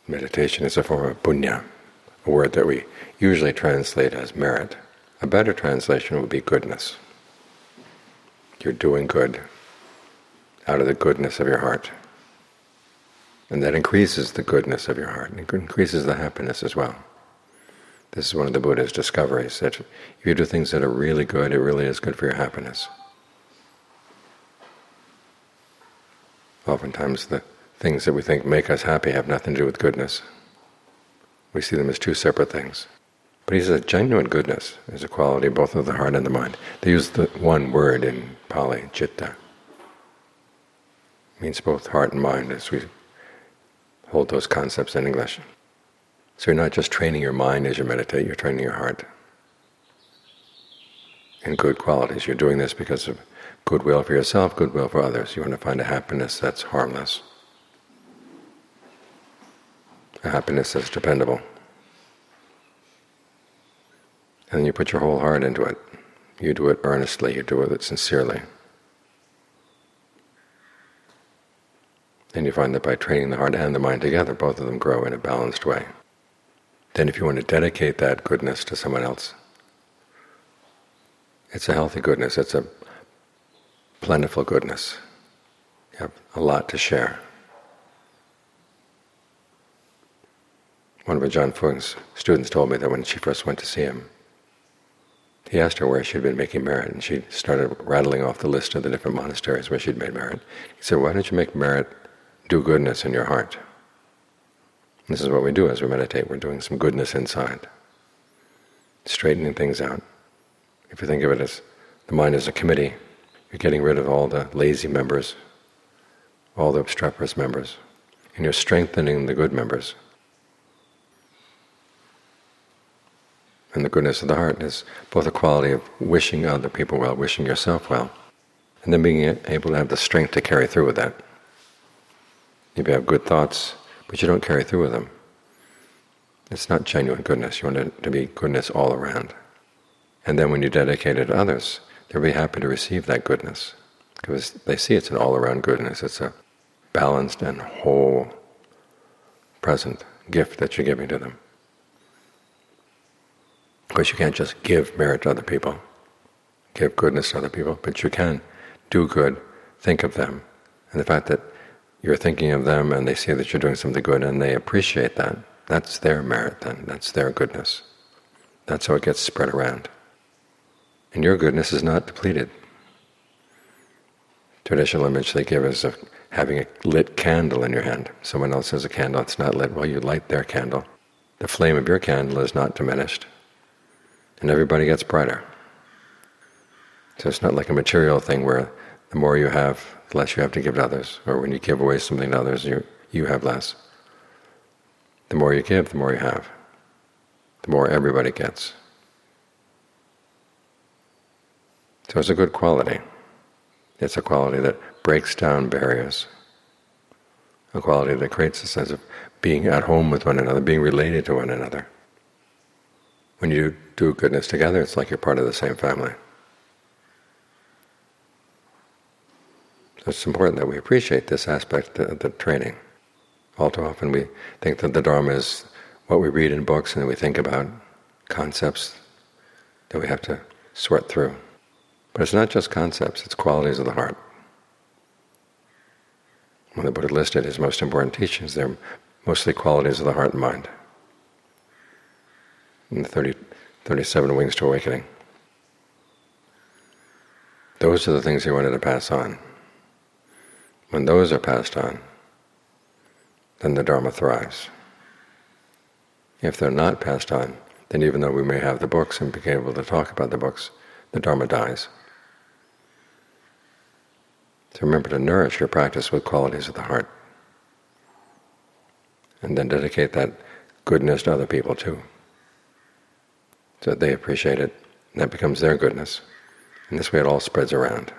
Meditation is a form of punya, a word that we usually translate as merit. A better translation would be goodness. You're doing good out of the goodness of your heart. And that increases the goodness of your heart, and it increases the happiness as well. This is one of the Buddha's discoveries, that if you do things that are really good, it really is good for your happiness. Oftentimes the things that we think make us happy have nothing to do with goodness. We see them as two separate things. But he says genuine goodness is a quality both of the heart and the mind. They use the one word in Pali, citta. It means both heart and mind as we hold those concepts in English. So you're not just training your mind as you meditate, you're training your heart in good qualities. You're doing this because of goodwill for yourself, goodwill for others. You want to find a happiness that's harmless, a happiness that's dependable. And you put your whole heart into it. You do it earnestly, you do it sincerely. And you find that by training the heart and the mind together, both of them grow in a balanced way. Then if you want to dedicate that goodness to someone else, it's a healthy goodness, it's a plentiful goodness. You have a lot to share. One of Ajahn Fuang's students told me that when she first went to see him, he asked her where she'd been making merit, and she started rattling off the list of the different monasteries where she'd made merit. He said, "Why don't you make merit do goodness in your heart?" And this is what we do as we meditate. We're doing some goodness inside, straightening things out. If you think of it as the mind as a committee, you're getting rid of all the lazy members, all the obstreperous members, and you're strengthening the good members. And the goodness of the heart is both a quality of wishing other people well, wishing yourself well, and then being able to have the strength to carry through with that. You have good thoughts, but you don't carry through with them. It's not genuine goodness. You want it to be goodness all around. And then when you dedicate it to others, they'll be happy to receive that goodness, because they see it's an all-around goodness. It's a balanced and whole, present gift that you're giving to them. Of course, you can't just give merit to other people, give goodness to other people, but you can do good, think of them, and the fact that you're thinking of them and they see that you're doing something good and they appreciate that, that's their merit then, that's their goodness. That's how it gets spread around. And your goodness is not depleted. Traditional image they give is of having a lit candle in your hand. Someone else has a candle, it's not lit, well, you light their candle. The flame of your candle is not diminished, and everybody gets brighter. So it's not like a material thing where the more you have, the less you have to give to others, or when you give away something to others, you have less. The more you give, the more you have. The more everybody gets. So it's a good quality. It's a quality that breaks down barriers, a quality that creates a sense of being at home with one another, being related to one another. When you do goodness together, it's like you're part of the same family. So it's important that we appreciate this aspect of the training. All too often we think that the Dharma is what we read in books, and we think about concepts that we have to sweat through. But it's not just concepts, it's qualities of the heart. When the Buddha listed his most important teachings, they're mostly qualities of the heart and mind. In the 37 Wings to Awakening. Those are the things he wanted to pass on. When those are passed on, then the Dharma thrives. If they're not passed on, then even though we may have the books and be able to talk about the books, the Dharma dies. So remember to nourish your practice with qualities of the heart, and then dedicate that goodness to other people too, so that they appreciate it, and that becomes their goodness. And this way it all spreads around.